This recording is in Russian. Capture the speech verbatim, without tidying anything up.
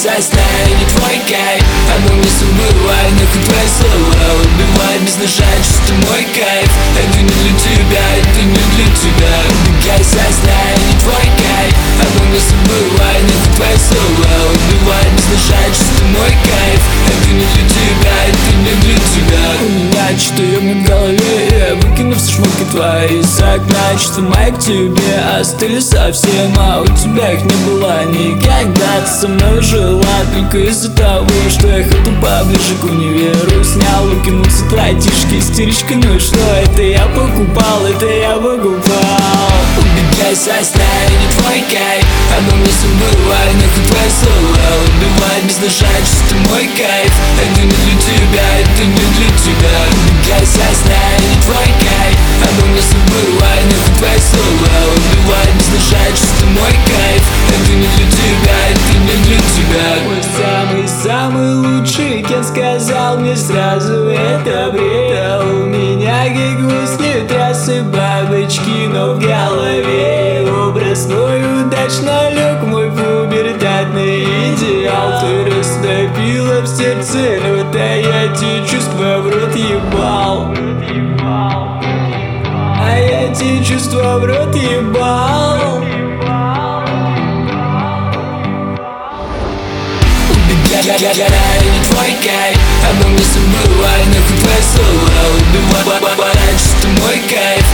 со сна, не твой кайф. Обо мне забывай, нахуй твои слова. Убивай без ножа, чисто мой кайф. Это не для тебя, это не для тебя. Убегай со сна, не твой кайф. Обо мне забывай, нахуй твои слова. Убивай без ножа, чисто мой кайф. Это не для тебя, это не для тебя. У меня что-то ёбнет в голове, я выкину все шмотки твои из окна. Чувства мои к тебе остыли совсем, а у тебя их не было никогда. Ты со мной жила только из-за того, что я ехал поближе к универу. Снял, укинулся платьишки, истеричка, ну и что? Это я покупал, это я покупал. Убегай со сна, не твой кайф. Обо мне забывай, нахуй твои слова. Убивай без ножа, чисто мой кайф. Это не для тебя, это не для тебя. Убегай со сна, не твой кайф. Обо мне забывай, нахуй твои слова. Убивай без ножа, чисто мой кайф. Это не для тебя, это не для тебя. Мой самый-самый лучший, кем сказал мне сразу это бред. У меня как гусли, трассы, бабочки, но в голове образ мой удачно лег, мой пубертатный идеал. Ты растопила в сердце лед, а я те чувства в рот ебал. А я те чувства в рот ебал. Убегай, не твой кайф. Обо мне забывай, нахуй твои слова. Убивай, чисто мой кайф.